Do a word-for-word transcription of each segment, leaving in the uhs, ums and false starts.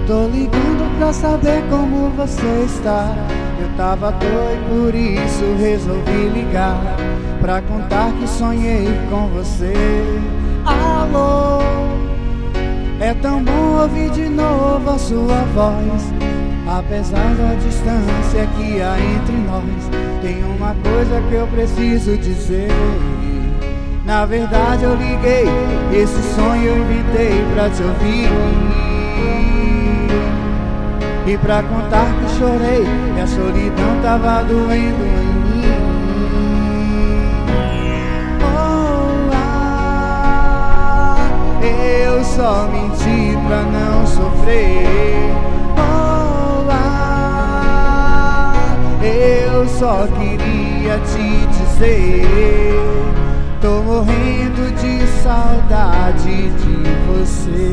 Tô ligando pra saber como você está. Eu tava doido, por isso resolvi ligar pra contar que sonhei com você. Alô, é tão bom ouvir de novo a sua voz. Apesar da distância que há entre nós, tem uma coisa que eu preciso dizer. Na verdade eu liguei, esse sonho eu inventei pra te ouvir e pra contar que chorei, que a solidão tava doendo em mim. Oh, ah, eu só menti pra não sofrer. Oh, ah, eu só queria te dizer, tô morrendo de saudade de você.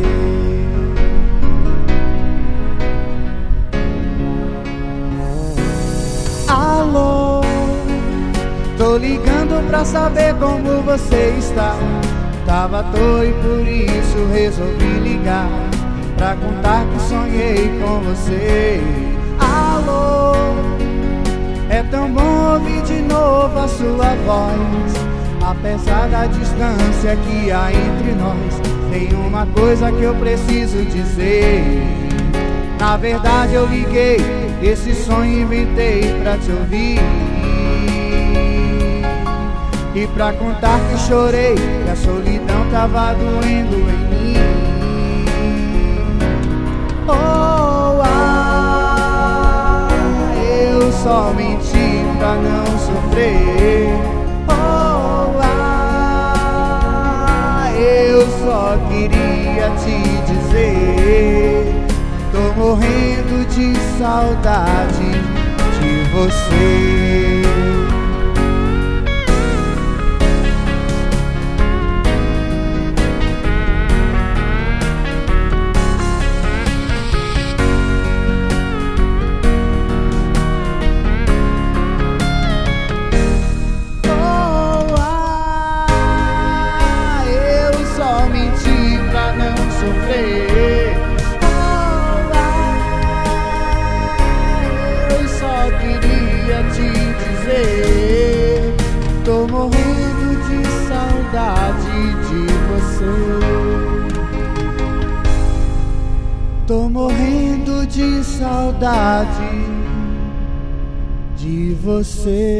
Alô, tô ligando pra saber como você está. Tava doido, por isso resolvi ligar pra contar que sonhei com você. Alô, é tão bom ouvir de novo a sua voz. Apesar da distância que há entre nós, tem uma coisa que eu preciso dizer. Na verdade eu liguei, esse sonho inventei pra te ouvir e pra contar que chorei, que a solidão tava doendo em mim. Oh, ah, eu só menti pra não sofrer. Oh, ah, eu só queria te dizer, tô morrendo de saudade de você. Oh, ah, eu só menti pra não sofrer. Te dizer, tô morrendo de saudade de você. Tô morrendo de saudade de você.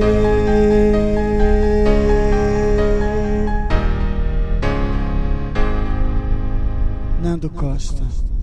Nando Costa.